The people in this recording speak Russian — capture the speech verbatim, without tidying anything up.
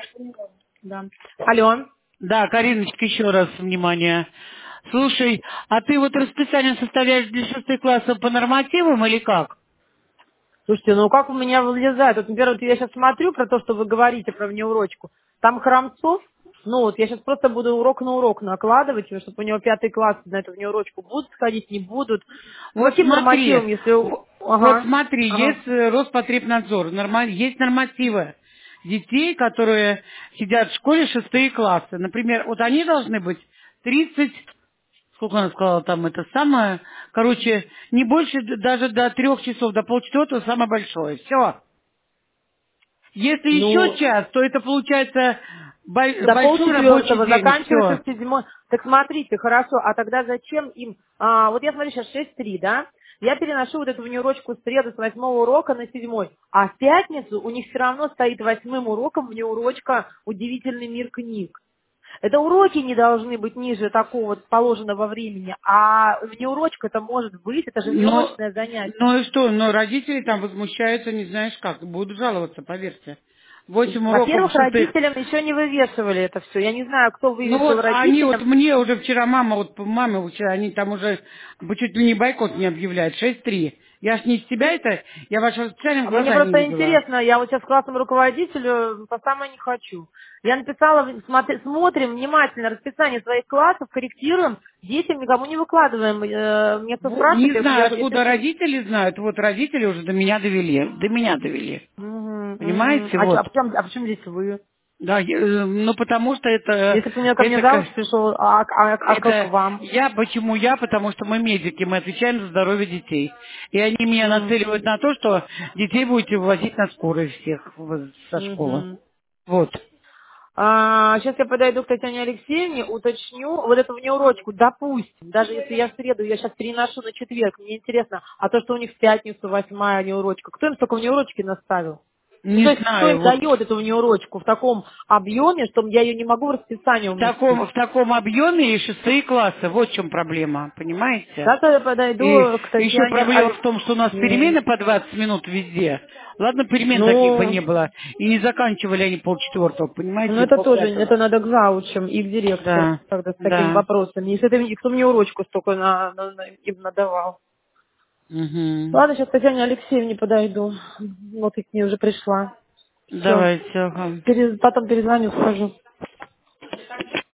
Да. Алло. Да, Кариночка, еще раз внимание. Слушай, а ты вот расписание составляешь для шестых классов по нормативам или как? Слушайте, ну как у меня вылезает? Вот, например, вот я сейчас смотрю про то, что вы говорите про внеурочку. Там Храмцов, ну вот я сейчас просто буду урок на урок накладывать, чтобы у него пятый класс на эту внеурочку будут сходить, не будут. По Вот каким смотри, нормативам, если... у- в- вот Ага, смотри, ага. есть э, Роспотребнадзор, норма- есть нормативы детей, которые сидят в школе шестые классы. Например, вот они должны быть тридцать, сколько она сказала там, это самое, короче, не больше д- даже до трех часов, до полчетвертого самое большое. Все. Если еще Ну, час, то это получается бо- до большой рабочий полчетвертого день, заканчивается все. в седьмой. Так смотрите, хорошо, а тогда зачем им... а, вот я смотрю сейчас шесть три, да? Я переношу вот эту внеурочку с среды с восьмого урока на седьмой. А в пятницу у них все равно стоит восьмым уроком внеурочка «Удивительный мир книг». Это уроки не должны быть ниже такого вот положенного времени, а внеурочка это может быть, это же Но, внеурочное занятие. ну и что, но родители там возмущаются, не знаешь как, будут жаловаться, поверьте. Восемь уроков Во-первых, в шестых. родителям еще не вывешивали это все. Я не знаю, кто Ну вывесил вот, они вот родителям. мне уже вчера, мама, вот мама вчера, они там уже бы чуть ли не бойкот не объявляют, шесть три. Я ж не из себя это, я ваше расписание в А мне глаза не просто видела. интересно, я вот сейчас классному руководителю по самое не хочу. Я написала, смотри- смотрим внимательно расписание своих классов, корректируем, детям никому не выкладываем. Э, Мне кто Во- Не спрашивает, я, знаю, я, я откуда пишу. родители знают, вот родители уже до меня довели, до меня довели. Мгм, мгм. Понимаете, А, чё- вот. а, почему, а почему здесь вы? Да, я, э, ну потому что это, Если бы мне ко мне это, завуч ка- пришел, а, а, а как к это, вам? я, почему я, потому что мы медики, мы отвечаем за здоровье детей. И они меня М, нацеливают на то, что детей будете вывозить на скорой всех в- со школы. мгм. Вот. А, сейчас я подойду к Татьяне Алексеевне, уточню вот эту внеурочку, допустим, даже если я в среду, я сейчас переношу на четверг, мне интересно, а то, что у них в пятницу восьмая внеурочка, кто им столько внеурочки наставил? Ну, Не то есть, кто знаю, им вот дает эту внеурочку в таком объеме, что я ее не могу в расписание в таком, уместить? в таком объеме и шестые классы, вот в чем проблема, понимаете? Сейчас я И подойду к еще Татьяне проблема в том, что у нас Алексеевне. перемены по двадцать минут везде. Ладно, перемен таких бы Ну, не было. И не заканчивали они полчетвертого, ну понимаете, это тоже, полпятого. это надо к заучам и к директору, Да, когда с такими да. вопросами. Если это кто мне урочку столько на, на- на- им надавал. Угу. Ладно, сейчас к Татьяне Алексеевне подойду. Вот и к ней уже пришла. Все. Давайте, ага. Потом перезвоню, скажу.